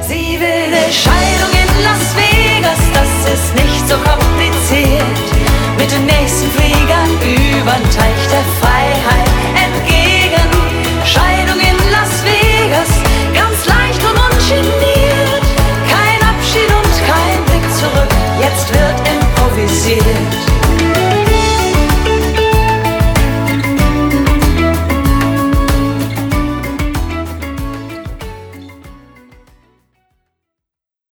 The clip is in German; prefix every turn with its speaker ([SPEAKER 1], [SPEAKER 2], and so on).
[SPEAKER 1] Sie will eine Scheidung in Las Vegas, das ist nicht so kompliziert. Mit dem nächsten Flieger übern Teich der Freiheit entgegen. Scheidung in Las Vegas, ganz leicht und ungeniert. Kein Abschied und kein Blick zurück, jetzt wird improvisiert.